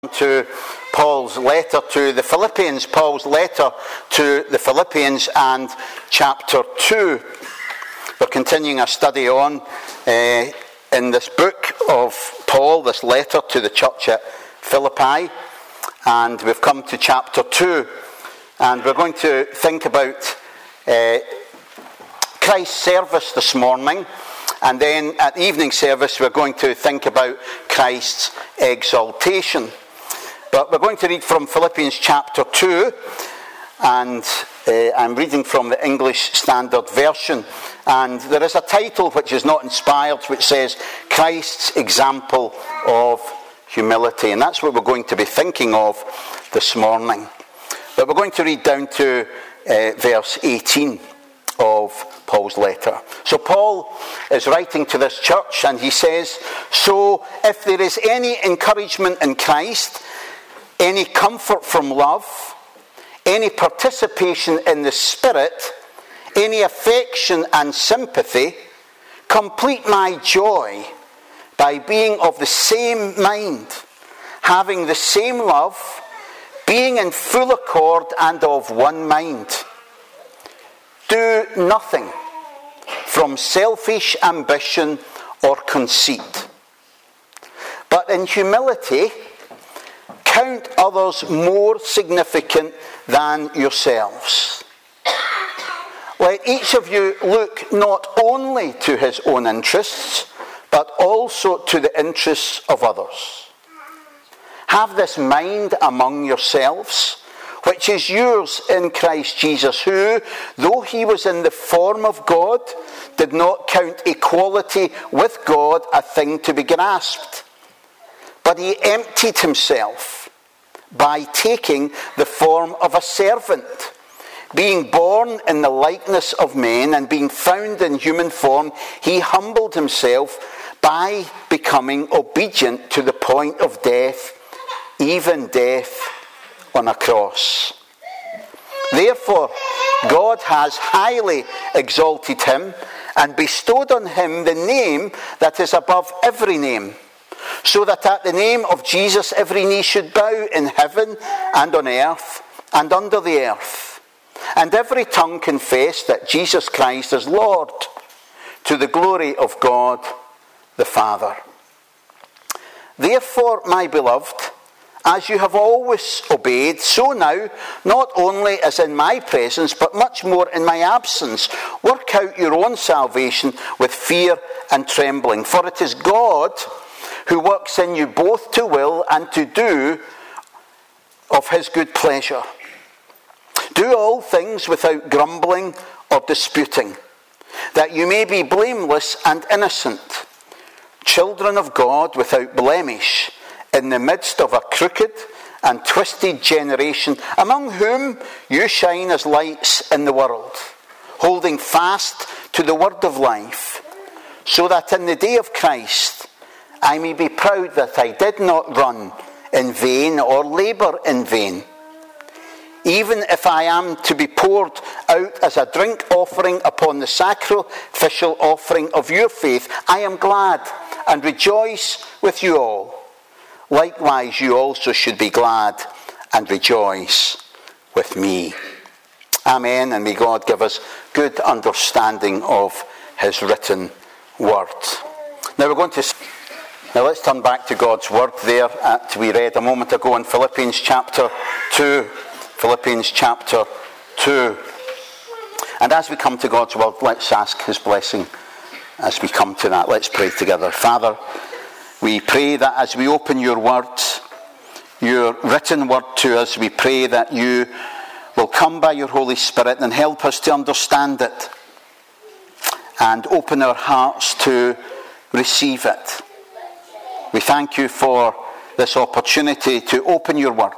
To Paul's letter to the Philippians, and chapter 2. We're continuing our study on in this book of Paul, this letter to the church at Philippi, and we've come to chapter 2, and we're going to think about Christ's service this morning, and then at the evening service we're going to think about Christ's exaltation. But we're going to read from Philippians chapter 2, and I'm reading from the English Standard Version. And there is a title which is not inspired, which says, Christ's Example of Humility. And that's what we're going to be thinking of this morning. But we're going to read down to verse 18 of Paul's letter. So Paul is writing to this church, and he says, "So if there is any encouragement in Christ, any comfort from love, any participation in the Spirit, any affection and sympathy, complete my joy by being of the same mind, having the same love, being in full accord and of one mind. Do nothing from selfish ambition or conceit, but in humility count others more significant than yourselves. Let each of you look not only to his own interests, but also to the interests of others. Have this mind among yourselves, which is yours in Christ Jesus, who, though he was in the form of God, did not count equality with God a thing to be grasped, but he emptied himself by taking the form of a servant, being born in the likeness of men, and being found in human form, he humbled himself by becoming obedient to the point of death, even death on a cross. Therefore, God has highly exalted him and bestowed on him the name that is above every name, so that at the name of Jesus every knee should bow in heaven and on earth and under the earth, and every tongue confess that Jesus Christ is Lord, to the glory of God the Father. Therefore, my beloved, as you have always obeyed, so now, not only as in my presence, but much more in my absence, work out your own salvation with fear and trembling. For it is God who works in you both to will and to do of his good pleasure. Do all things without grumbling or disputing, that you may be blameless and innocent, children of God without blemish, in the midst of a crooked and twisted generation, among whom you shine as lights in the world, holding fast to the word of life, so that in the day of Christ I may be proud that I did not run in vain or labour in vain. Even if I am to be poured out as a drink offering upon the sacrificial offering of your faith, I am glad and rejoice with you all. Likewise, you also should be glad and rejoice with me." Amen, and may God give us good understanding of his written word. Now let's turn back to God's word there that we read a moment ago in Philippians chapter 2. Philippians chapter 2. And as we come to God's word, let's ask his blessing as we come to that. Let's pray together. Father, we pray that as we open your word, your written word to us, we pray that you will come by your Holy Spirit and help us to understand it and open our hearts to receive it. We thank you for this opportunity to open your word,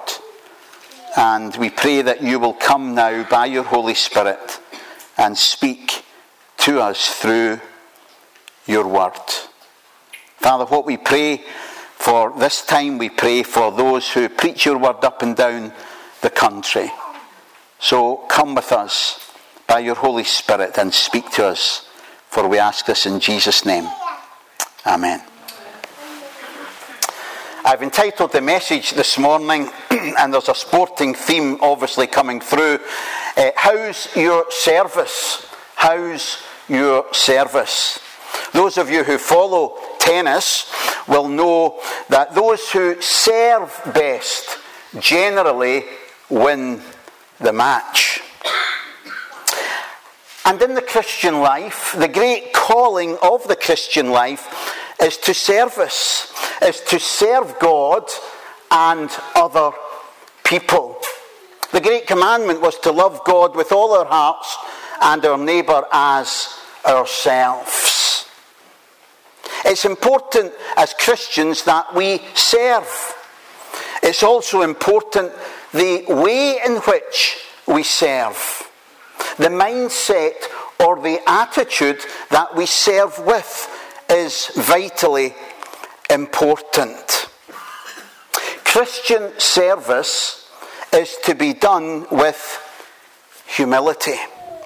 and we pray that you will come now by your Holy Spirit and speak to us through your word. Father, what we pray for this time, we pray for those who preach your word up and down the country. So come with us by your Holy Spirit and speak to us, for we ask this in Jesus' name. Amen. I've entitled the message this morning, and there's a sporting theme obviously coming through, How's Your Service? How's Your Service? Those of you who follow tennis will know that those who serve best generally win the match. And in the Christian life, the great calling of the Christian life is to service, is to serve God and other people. The great commandment was to love God with all our hearts and our neighbour as ourselves. It's important as Christians that we serve. It's also important the way in which we serve. The mindset or the attitude that we serve with is vitally important. Christian service is to be done with humility.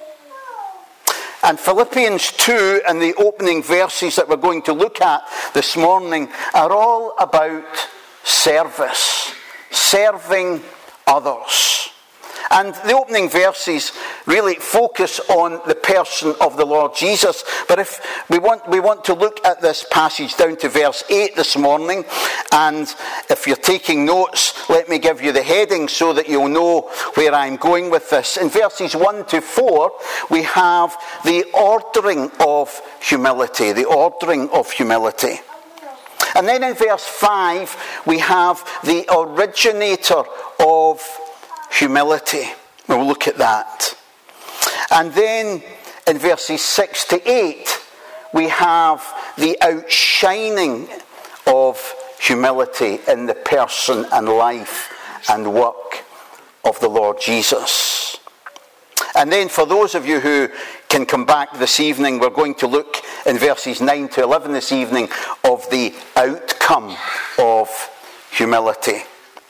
And Philippians 2 and the opening verses that we're going to look at this morning are all about service, serving others. And the opening verses really focus on the person of the Lord Jesus. But if we want to look at this passage down to verse 8 this morning. And if you're taking notes, let me give you the heading so that you'll know where I'm going with this. In verses 1 to 4, we have the ordering of humility. The ordering of humility. And then in verse 5, we have the originator of humility. We'll look at that. And then in verses 6 to 8, we have the outshining of humility in the person and life and work of the Lord Jesus. And then for those of you who can come back this evening, we're going to look in verses 9 to 11 this evening of the outcome of humility.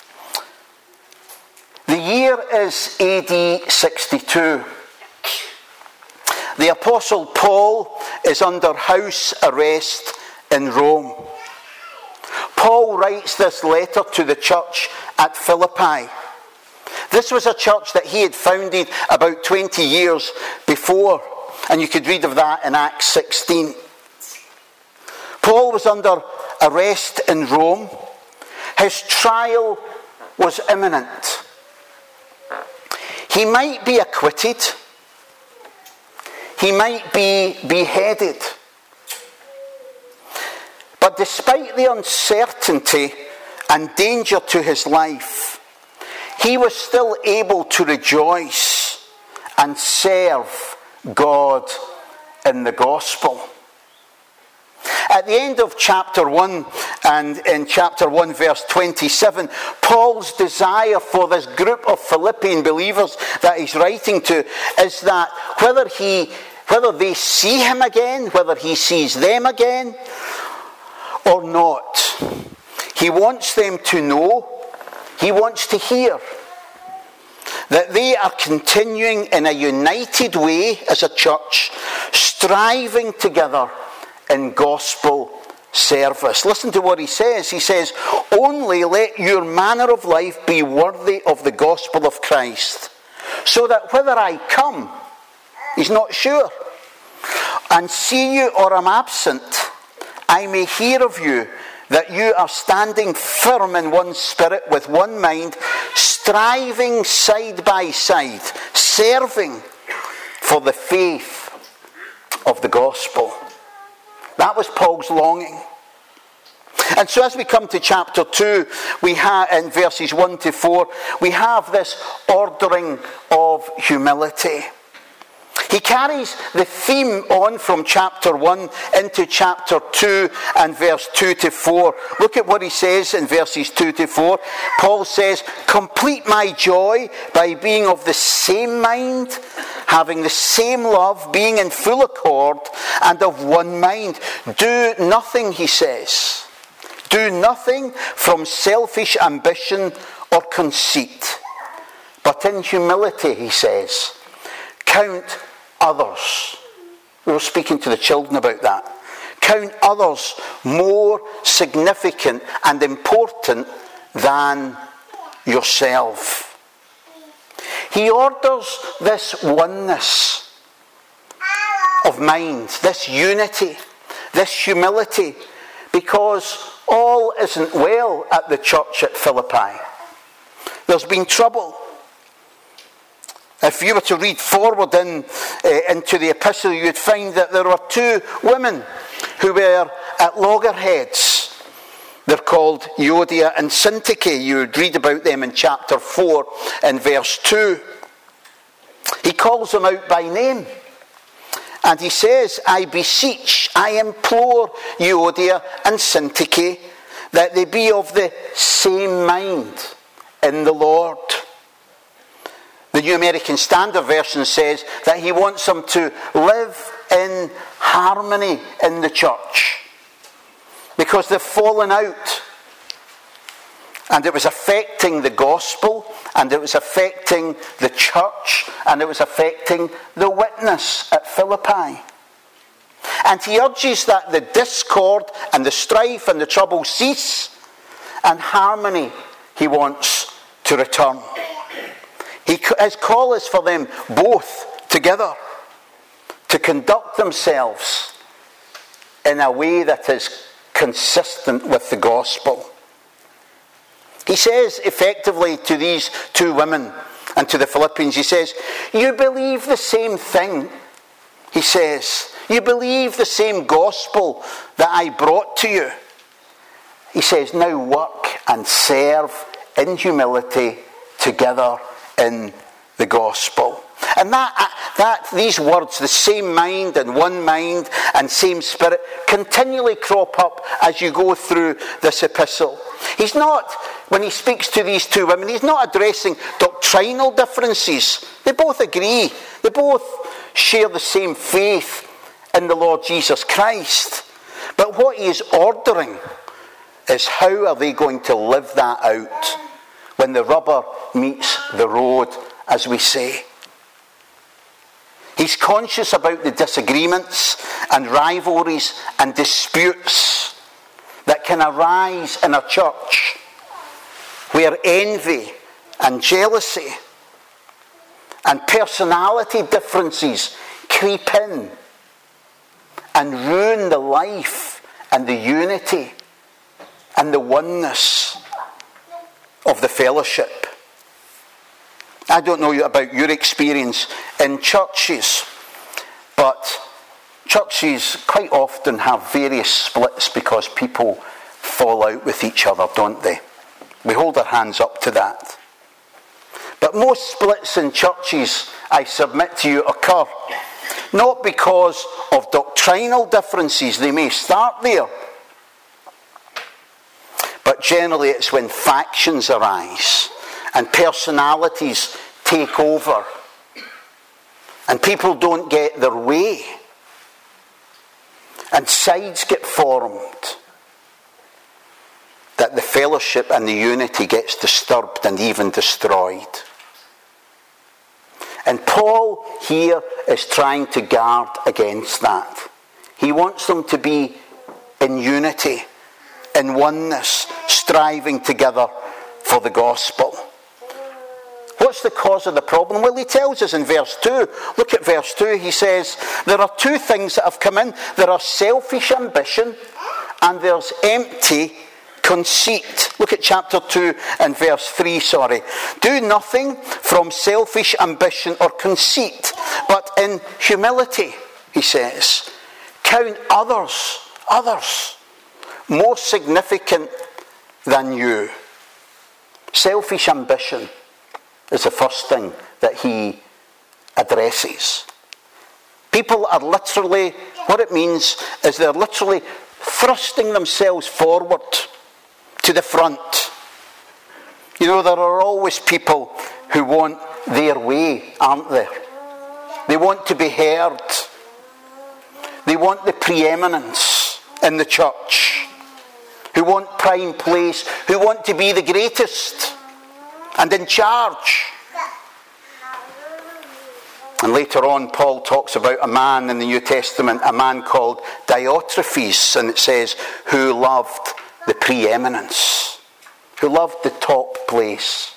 The year is AD 62. The Apostle Paul is under house arrest in Rome. Paul writes this letter to the church at Philippi. This was a church that he had founded about 20 years before, and you could read of that in Acts 16. Paul was under arrest in Rome. His trial was imminent. He might be acquitted. He might be beheaded. But despite the uncertainty and danger to his life, he was still able to rejoice and serve God in the gospel. At the end of chapter 1, and in chapter 1 verse 27, Paul's desire for this group of Philippian believers that he's writing to is that whether they see him again, whether he sees them again or not, he wants them to know, he wants to hear that they are continuing in a united way as a church, striving together in gospel service. Listen to what he says. He says, "Only let your manner of life be worthy of the gospel of Christ, so that whether I come," he's not sure, "and see you or am absent, I may hear of you that you are standing firm in one spirit with one mind, striving side by side, serving for the faith of the gospel." That was Paul's longing. And so as we come to chapter 2, we have in verses 1 to 4, we have this ordering of humility. He carries the theme on from chapter 1 into chapter 2 and verse 2 to 4. Look at what he says in verses 2 to 4. Paul says, "Complete my joy by being of the same mind, having the same love, being in full accord, and of one mind. Do nothing," he says, "do nothing from selfish ambition or conceit, but in humility," he says, "count others." We were speaking to the children about that. Count others more significant and important than yourself. He orders this oneness of mind, this unity, this humility, because all isn't well at the church at Philippi. There's been trouble. If you were to read forward into the epistle, you'd find that there were two women who were at loggerheads. They're called Euodia and Syntyche. You would read about them in chapter 4 and verse 2. He calls them out by name. And he says, I beseech, I implore Euodia and Syntyche that they be of the same mind in the Lord. The New American Standard Version says that he wants them to live in harmony in the church, because they've fallen out. And it was affecting the gospel, and it was affecting the church, and it was affecting the witness at Philippi. And he urges that the discord and the strife and the trouble cease, and harmony he wants to return. His call is for them both together to conduct themselves in a way that is consistent with the gospel. He says effectively to these two women and to the Philippians, he says, you believe the same thing. He says, you believe the same gospel that I brought to you. He says, now work and serve in humility together in the gospel. And that these words, the same mind and one mind and same spirit, continually crop up as you go through this epistle. He's not, when he speaks to these two women, he's not addressing doctrinal differences. They both agree. They both share the same faith in the Lord Jesus Christ. But what he is ordering is how are they going to live that out when the rubber meets the road, as we say. He's conscious about the disagreements and rivalries and disputes that can arise in a church where envy and jealousy and personality differences creep in and ruin the life and the unity and the oneness of the fellowship. I don't know about your experience in churches, but churches quite often have various splits because people fall out with each other, don't they? We hold our hands up to that. But most splits in churches, I submit to you, occur not because of doctrinal differences. They may start there, but generally it's when factions arise and personalities take over and people don't get their way and sides get formed, that the fellowship and the unity gets disturbed and even destroyed. And Paul here is trying to guard against that. He wants them to be in unity, in oneness, striving together for the gospel. What's the cause of the problem? Well, he tells us in verse 2. Look at verse 2. He says, there are two things that have come in. There are selfish ambition and there's empty conceit. Look at chapter 2 and verse 3, Do nothing from selfish ambition or conceit, but in humility, he says, count others more significant than you. Selfish ambition is the first thing that he addresses. People are literally, what it means is they're literally thrusting themselves forward to the front. You know, there are always people who want their way, aren't there? They want to be heard. They want the preeminence in the church. Who want prime place. Who want to be the greatest and in charge. And later on, Paul talks about a man in the New Testament, a man called Diotrephes, and it says, who loved the preeminence, who loved the top place.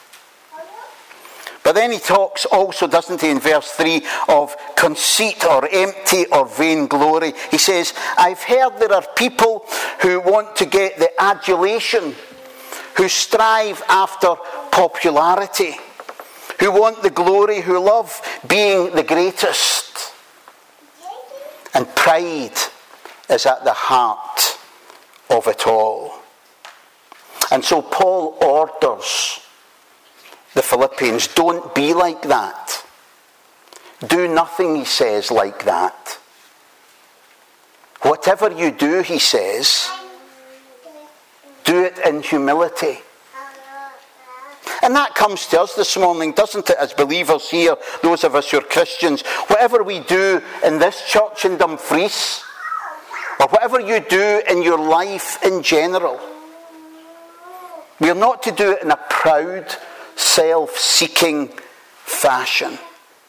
But then he talks also, doesn't he, in verse 3, of conceit or empty or vainglory. He says, I've heard there are people who want to get the adulation, who strive after popularity, who want the glory, who love being the greatest. And pride is at the heart of it all. And so Paul orders the Philippians, don't be like that. Do nothing, he says, like that. Whatever you do, he says, do it in humility. And that comes to us this morning, doesn't it, as believers here, those of us who are Christians. Whatever we do in this church in Dumfries, or whatever you do in your life in general, we are not to do it in a proud, self-seeking fashion.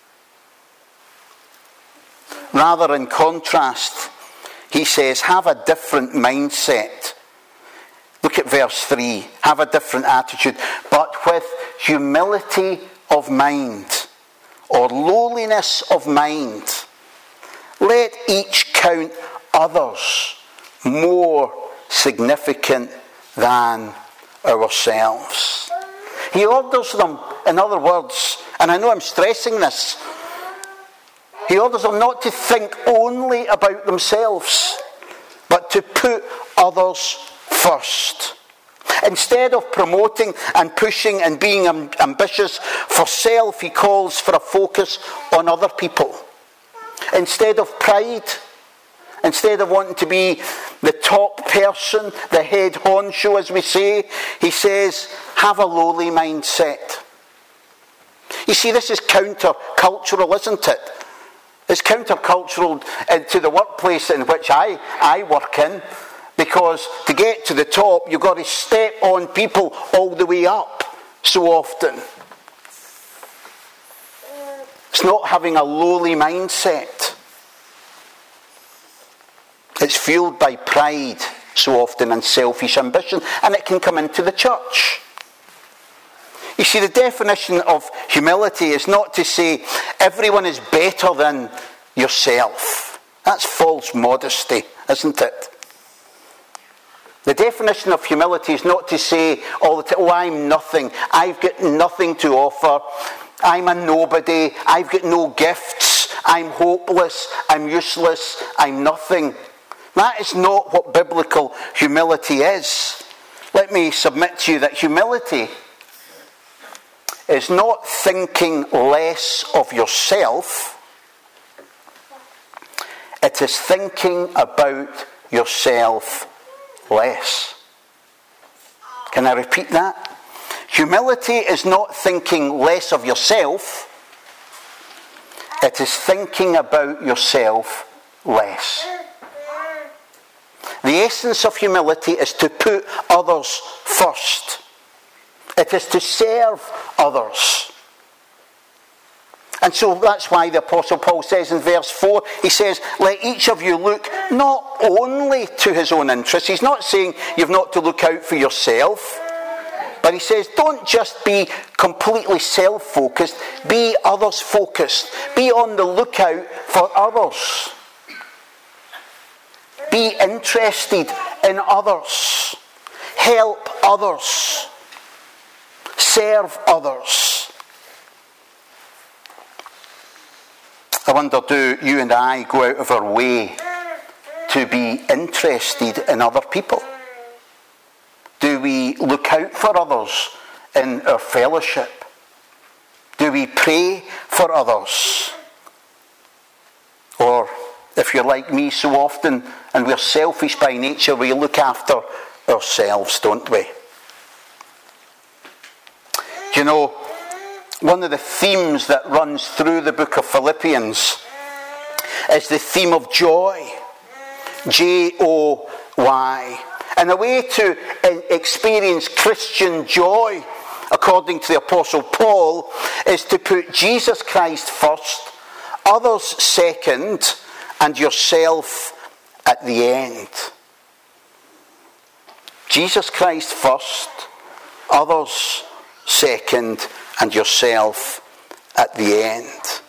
Rather, in contrast, he says, have a different mindset. Look at verse 3. Have a different attitude, but with humility of mind, or lowliness of mind. Let each count others more significant than ourselves. He orders them, in other words, and I know I'm stressing this, he orders them not to think only about themselves, but to put others first. Instead of promoting and pushing and being ambitious for self, he calls for a focus on other people. Instead of pride, instead of wanting to be the top person, the head honcho, as we say, he says, have a lowly mindset. You see, this is counter-cultural, isn't it? It's counter-cultural to the workplace in which I work in, because to get to the top, you've got to step on people all the way up so often. It's not having a lowly mindset. It's fueled by pride so often and selfish ambition, and it can come into the church. You see, the definition of humility is not to say everyone is better than yourself. That's false modesty, isn't it? The definition of humility is not to say all the time, oh, I'm nothing, I've got nothing to offer, I'm a nobody, I've got no gifts, I'm hopeless, I'm useless, I'm nothing. That is not what biblical humility is. Let me submit to you that humility is not thinking less of yourself. It is thinking about yourself less. Can I repeat that? Humility is not thinking less of yourself. It is thinking about yourself less. The essence of humility is to put others first. It is to serve others. And so that's why the Apostle Paul says in verse 4, he says, let each of you look not only to his own interests. He's not saying you've not to look out for yourself. But he says, don't just be completely self-focused, be others-focused. Be on the lookout for others. Be interested in others. Help others. Serve others. I wonder, do you and I go out of our way to be interested in other people? Do we look out for others in our fellowship? Do we pray for others? Or, if you're like me so often, and we're selfish by nature, we look after ourselves, don't we? Do you know, one of the themes that runs through the book of Philippians is the theme of joy. J-O-Y. And a way to experience Christian joy according to the Apostle Paul, is to put Jesus Christ first, others second, and yourself at the end. Jesus Christ first, others second, and yourself at the end.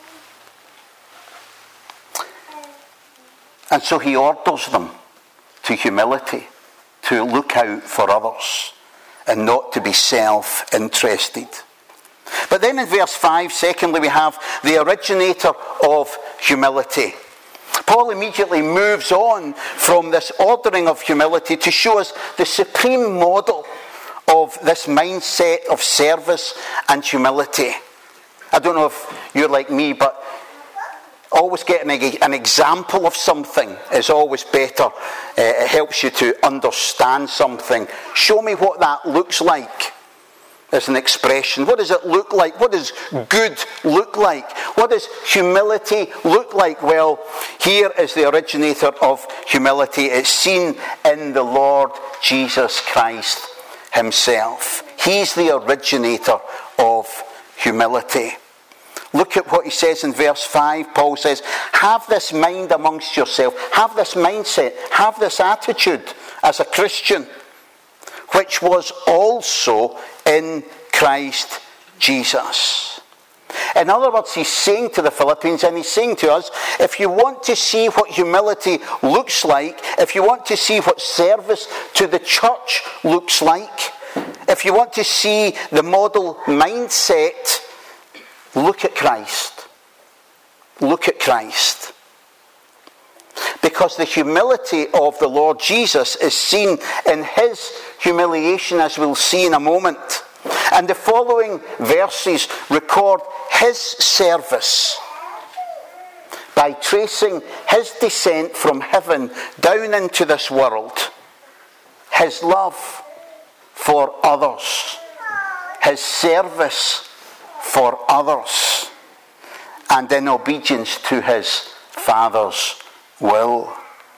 And so he orders them to humility, to look out for others, and not to be self-interested. But then in verse 5, secondly, we have the originator of humility. Paul immediately moves on from this ordering of humility to show us the supreme model of this mindset of service and humility. I don't know if you're like me, but always getting an example of something is always better. It helps you to understand something. Show me what that looks like as an expression. What does it look like? What does good look like? What does humility look like? Well, here is the originator of humility. It's seen in the Lord Jesus Christ himself. He's the originator of humility. Look at what he says in verse 5. Paul says, have this mind amongst yourself. Have this mindset. Have this attitude as a Christian, which was also in Christ Jesus. In other words, he's saying to the Philippians, and he's saying to us, if you want to see what humility looks like, if you want to see what service to the church looks like, if you want to see the model mindset, look at Christ. Look at Christ. Because the humility of the Lord Jesus is seen in his humiliation, as we'll see in a moment. And the following verses record his service by tracing his descent from heaven down into this world, his love for others, his service for others, and in obedience to his Father's will.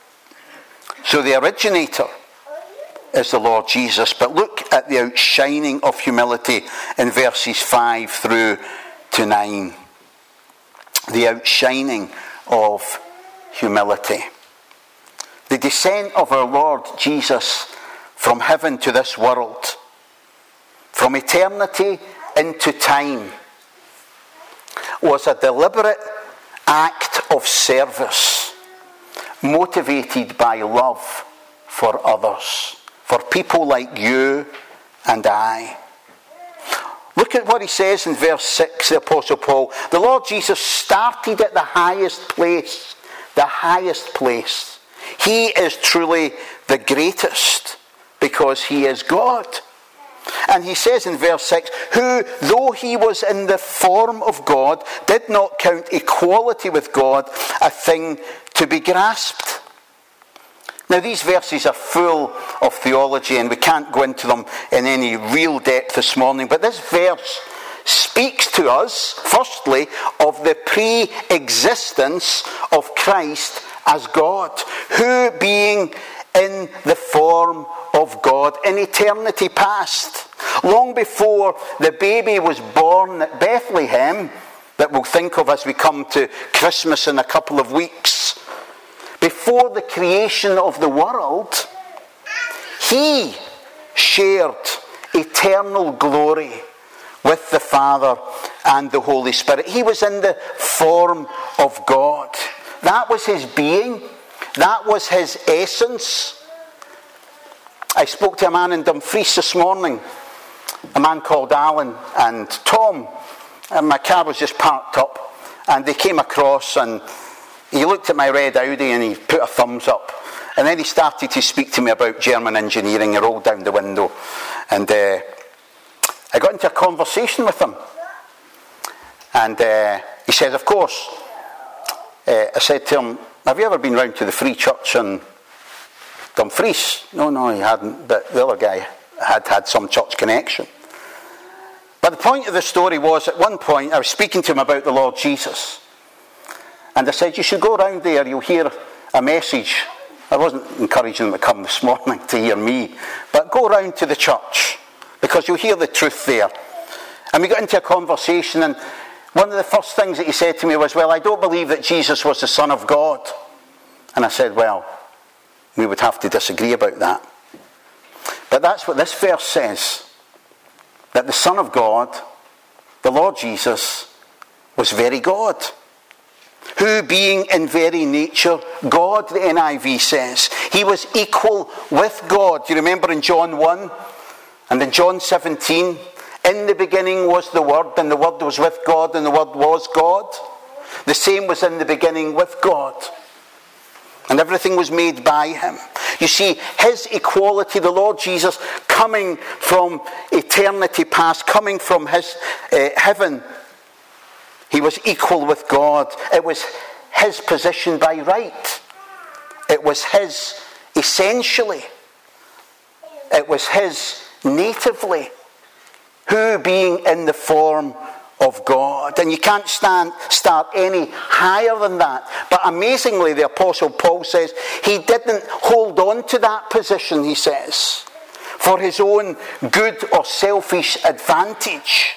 So the originator is the Lord Jesus. But look at the outshining of humility in verses 5 through to 9. The outshining of humility. The descent of our Lord Jesus from heaven to this world, from eternity into time, was a deliberate act of service, motivated by love for others, for people like you and I. Look at what he says in verse 6, the Apostle Paul. The Lord Jesus started at the highest place. The highest place. He is truly the greatest because he is God. And he says in verse 6, who, though he was in the form of God, did not count equality with God a thing to be grasped. Now these verses are full of theology and we can't go into them in any real depth this morning, but this verse speaks to us, firstly, of the pre-existence of Christ as God, who being in the form of God in eternity past, long before the baby was born at Bethlehem, that we'll think of as we come to Christmas in a couple of weeks, before the creation of the world, he shared eternal glory with the Father and the Holy Spirit. He was in the form of God. That was his being. That was his essence. I spoke to a man in Dumfries this morning, a man called Alan and Tom, and my car was just parked up, and they came across and he looked at my red Audi and he put a thumbs up. And then he started to speak to me about German engineering. He rolled down the window. And I got into a conversation with him. And he said, of course. I said to him, have you ever been round to the Free Church in Dumfries? No, he hadn't. But the other guy had some church connection. But the point of the story was, at one point, I was speaking to him about the Lord Jesus. And I said, you should go around there, you'll hear a message. I wasn't encouraging them to come this morning to hear me, but go round to the church, because you'll hear the truth there. And we got into a conversation, and one of the first things that he said to me was, well, I don't believe that Jesus was the Son of God. And I said, well, we would have to disagree about that. But that's what this verse says, that the Son of God, the Lord Jesus, was very God. Who, being in very nature God, the NIV says, he was equal with God. Do you remember in John 1 and in John 17, in the beginning was the Word, and the Word was with God, and the Word was God. The same was in the beginning with God. And everything was made by him. You see, his equality, the Lord Jesus, coming from eternity past, coming from his heaven, he was equal with God. It was his position by right. It was his essentially. It was his natively. Who, being in the form of God. And you can't start any higher than that. But amazingly, the Apostle Paul says, he didn't hold on to that position, he says, for his own good or selfish advantage.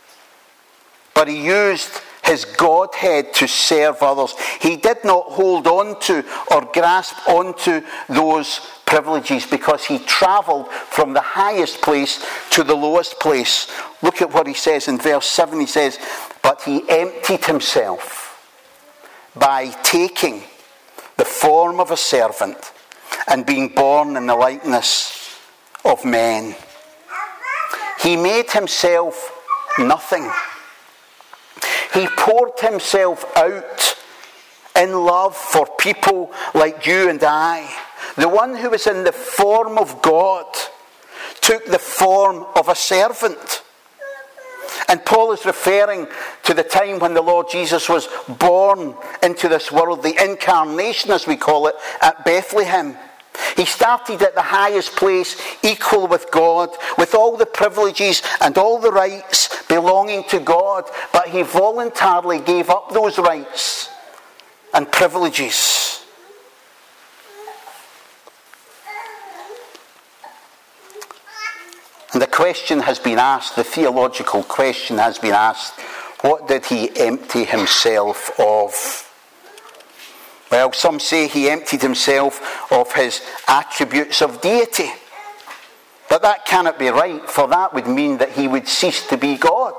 But he used his Godhead to serve others. He did not hold on to or grasp onto those privileges because he travelled from the highest place to the lowest place. Look at what he says in verse 7. He says, but he emptied himself by taking the form of a servant and being born in the likeness of men. He made himself nothing. He poured himself out in love for people like you and I. The one who was in the form of God took the form of a servant. And Paul is referring to the time when the Lord Jesus was born into this world, the incarnation as we call it, at Bethlehem. He started at the highest place, equal with God, with all the privileges and all the rights belonging to God, but he voluntarily gave up those rights and privileges. And the question has been asked, the theological question has been asked, what did he empty himself of? Well, some say he emptied himself of his attributes of deity. But that cannot be right, for that would mean that he would cease to be God.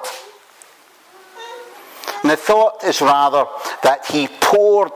And the thought is rather that he poured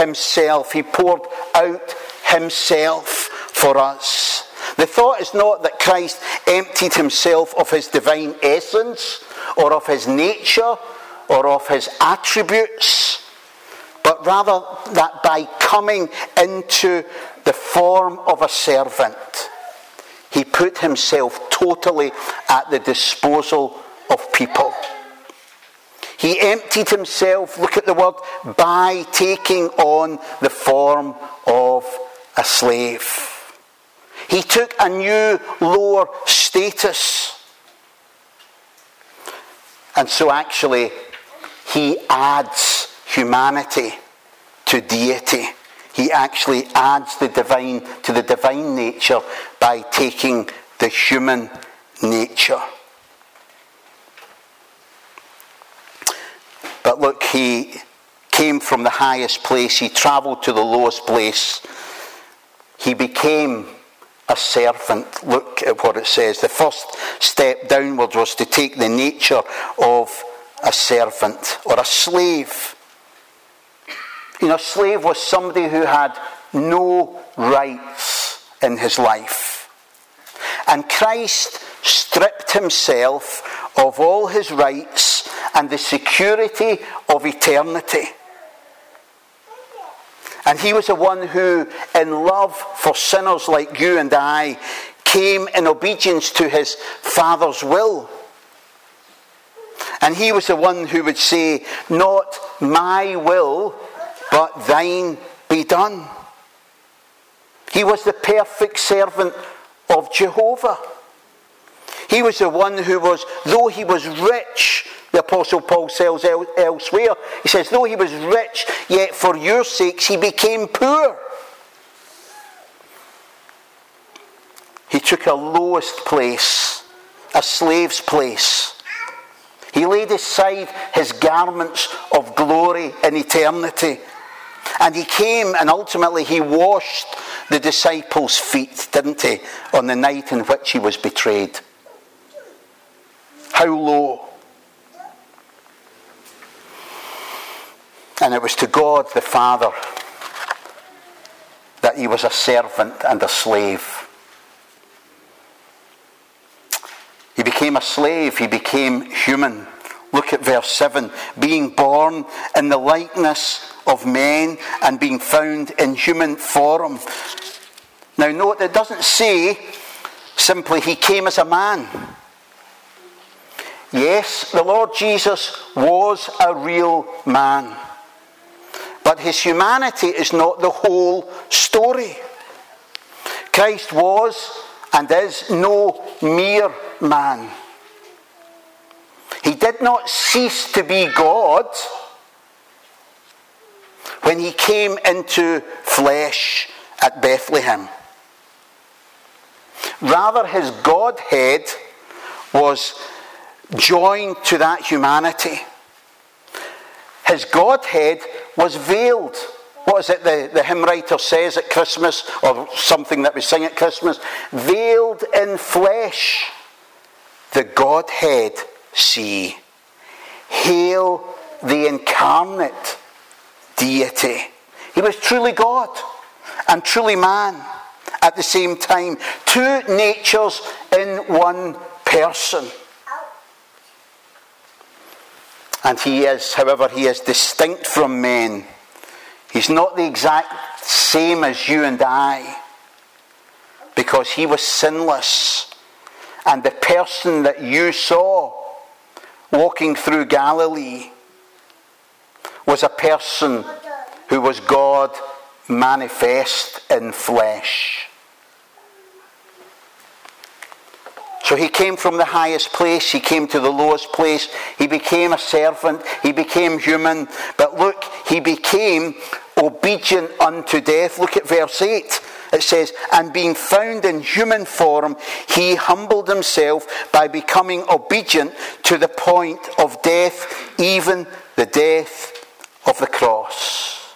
out himself for us. The thought is not that Christ emptied himself of his divine essence, or of his nature, or of his attributes, but rather that by coming into the form of a servant, he put himself totally at the disposal of people. He emptied himself, look at the word, by taking on the form of a slave. He took a new, lower status. And so actually, he adds humanity to deity. He actually adds the divine to the divine nature by taking the human nature. But look, he came from the highest place. He travelled to the lowest place. He became a servant. Look at what it says. The first step downwards was to take the nature of a servant or a slave. You know, a slave was somebody who had no rights in his life. And Christ stripped himself of all his rights and the security of eternity. And he was the one who, in love for sinners like you and I, came in obedience to his Father's will. And he was the one who would say, not my will, but thine be done. He was the perfect servant of Jehovah. He was the one who was, though he was rich, the Apostle Paul says elsewhere, he says, though he was rich, yet for your sakes he became poor. He took a lowest place, a slave's place, He laid aside his garments of glory in eternity. And he came and ultimately he washed the disciples' feet, didn't he, on the night in which he was betrayed. How low. And it was to God the Father that he was a servant and a slave. He became a slave, he became human. Look at verse 7. Being born in the likeness of men and being found in human form. Now note, it doesn't say simply he came as a man. Yes, the Lord Jesus was a real man. But his humanity is not the whole story. Christ was and is no mere man. He did not cease to be God when he came into flesh at Bethlehem. Rather, his Godhead was joined to that humanity. His Godhead was veiled. What is it the hymn writer says at Christmas, or something that we sing at Christmas? Veiled in flesh, the Godhead see. Hail the incarnate deity. He was truly God and truly man at the same time. Two natures in one person. And he is, however, he is distinct from men. He's not the exact same as you and I, because he was sinless. And the person that you saw walking through Galilee was a person who was God manifest in flesh. So he came from the highest place, he came to the lowest place, he became a servant, he became human, but look, he became obedient unto death. Look at verse 8. It says, and being found in human form, he humbled himself by becoming obedient to the point of death, even the death of the cross.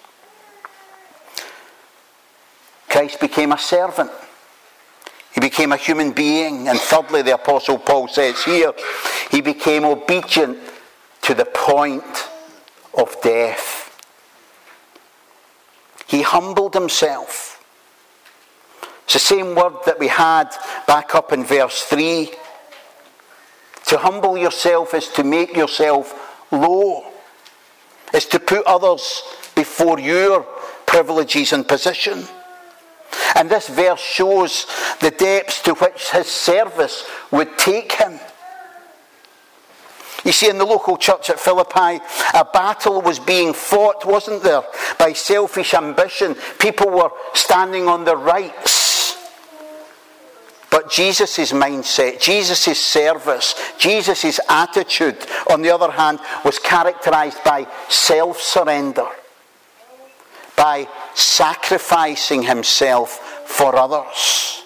Christ became a servant. He became a human being. And thirdly, the Apostle Paul says here, he became obedient to the point of death. He humbled himself. It's the same word that we had back up in verse 3. To humble yourself is to make yourself low. It's to put others before your privileges and position. And this verse shows the depths to which his service would take him. You see, in the local church at Philippi, a battle was being fought, wasn't there, by selfish ambition. People were standing on their rights. But Jesus' mindset, Jesus' service, Jesus' attitude, on the other hand, was characterized by self-surrender, by sacrificing himself for others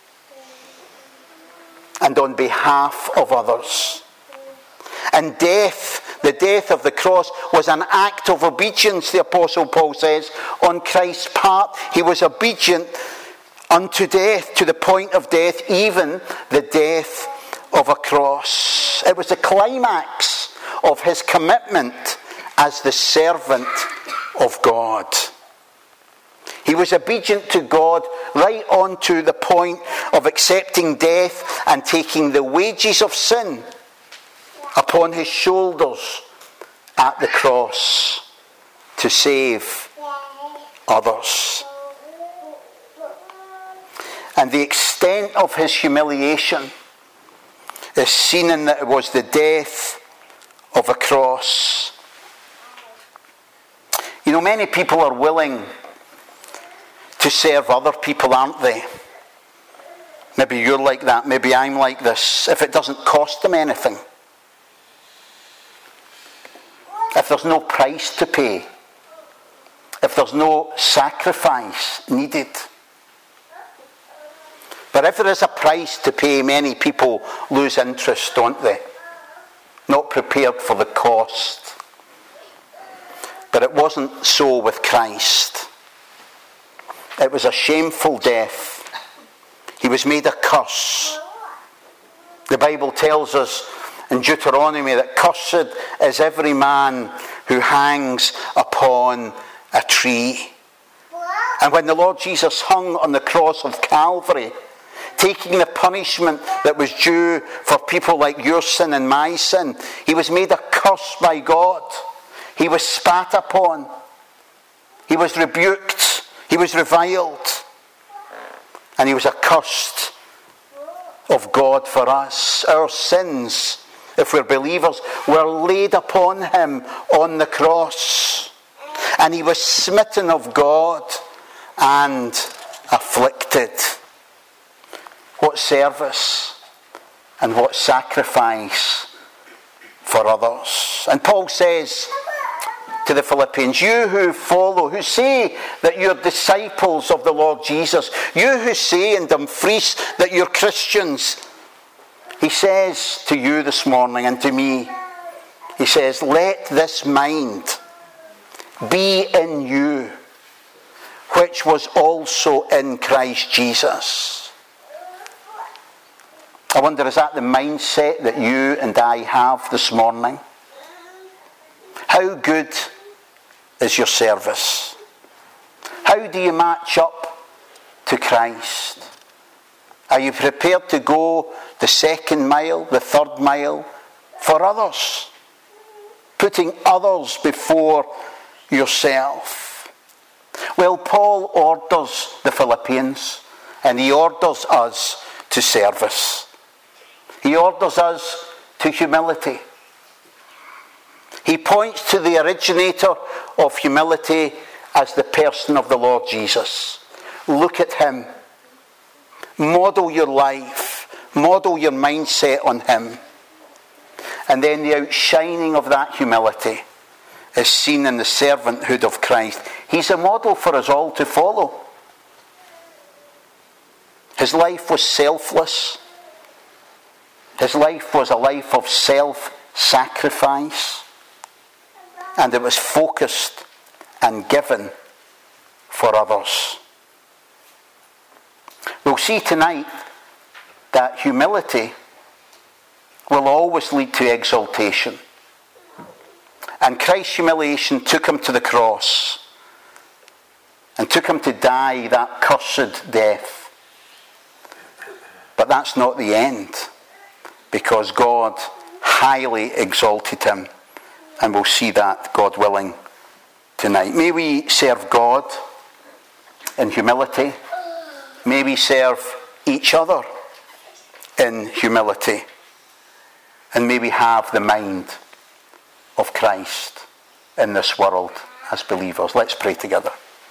and on behalf of others. And death, the death of the cross, was an act of obedience, the Apostle Paul says, on Christ's part. He was obedient unto death, to the point of death, even the death of a cross. It was the climax of his commitment as the servant of God. He was obedient to God right on to the point of accepting death and taking the wages of sin upon his shoulders at the cross to save others. And the extent of his humiliation is seen in that it was the death of a cross. You know, many people are willing to serve other people, aren't they? Maybe you're like that, maybe I'm like this, if it doesn't cost them anything. If there's no price to pay. If there's no sacrifice needed. But if there is a price to pay, many people lose interest, don't they? not prepared for the cost. But it wasn't so with Christ. It was a shameful death. He was made a curse. The Bible tells us in Deuteronomy that cursed is every man who hangs upon a tree. And when the Lord Jesus hung on the cross of Calvary, taking the punishment that was due for people like your sin and my sin, he was made a curse by God. He was spat upon. He was rebuked. He was reviled. And he was accursed of God for us. Our sins, if we're believers, were laid upon him on the cross. And he was smitten of God and afflicted. What service and what sacrifice for others. And Paul says to the Philippians, you who follow, who say that you're disciples of the Lord Jesus, you who say in Dumfries that you're Christians, he says to you this morning and to me, he says, let this mind be in you, which was also in Christ Jesus. I wonder, is that the mindset that you and I have this morning? How good is your service? How do you match up to Christ? Are you prepared to go the second mile, the third mile for others? Putting others before yourself. Well, Paul orders the Philippians, and he orders us to service. He orders us to humility. He points to the originator of humility as the person of the Lord Jesus. Look at him. Model your life. Model your mindset on him. And then the outshining of that humility is seen in the servanthood of Christ. He's a model for us all to follow. His life was selfless. His life was a life of self-sacrifice. And it was focused and given for others. We'll see tonight that humility will always lead to exaltation. And Christ's humiliation took him to the cross and took him to die that cursed death. But that's not the end, because God highly exalted him. And we'll see that, God willing, tonight. May we serve God in humility. May we serve each other in humility. And may we have the mind of Christ in this world as believers. Let's pray together.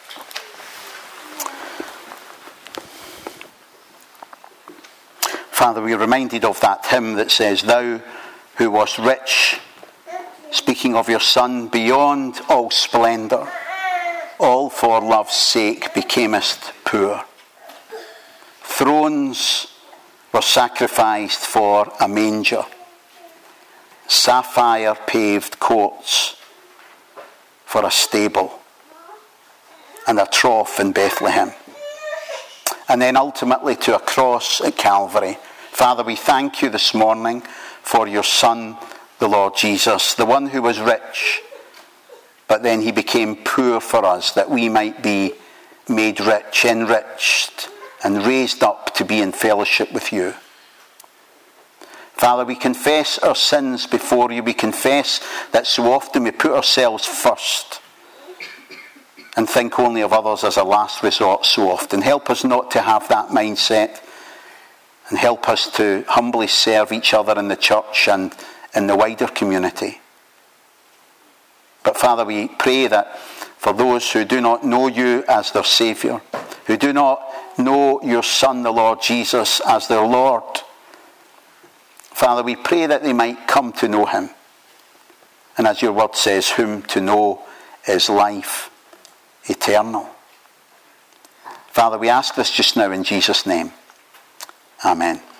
Father, we are reminded of that hymn that says, thou who wast rich, speaking of your Son, beyond all splendour, all for love's sake becamest poor. Thrones were sacrificed for a manger, sapphire paved courts for a stable, and a trough in Bethlehem, and then ultimately to a cross at Calvary. Father, we thank you this morning for your Son, the Lord Jesus, the one who was rich, but then he became poor for us, that we might be made rich, enriched, and raised up to be in fellowship with you. Father, we confess our sins before you. We confess that so often we put ourselves first and think only of others as a last resort so often. Help us not to have that mindset, and help us to humbly serve each other in the church and in the wider community. But Father, we pray that for those who do not know you as their Saviour, who do not know your Son, the Lord Jesus, as their Lord, Father, we pray that they might come to know him. And as your word says, whom to know is life eternal. Father, we ask this just now in Jesus' name. Amen.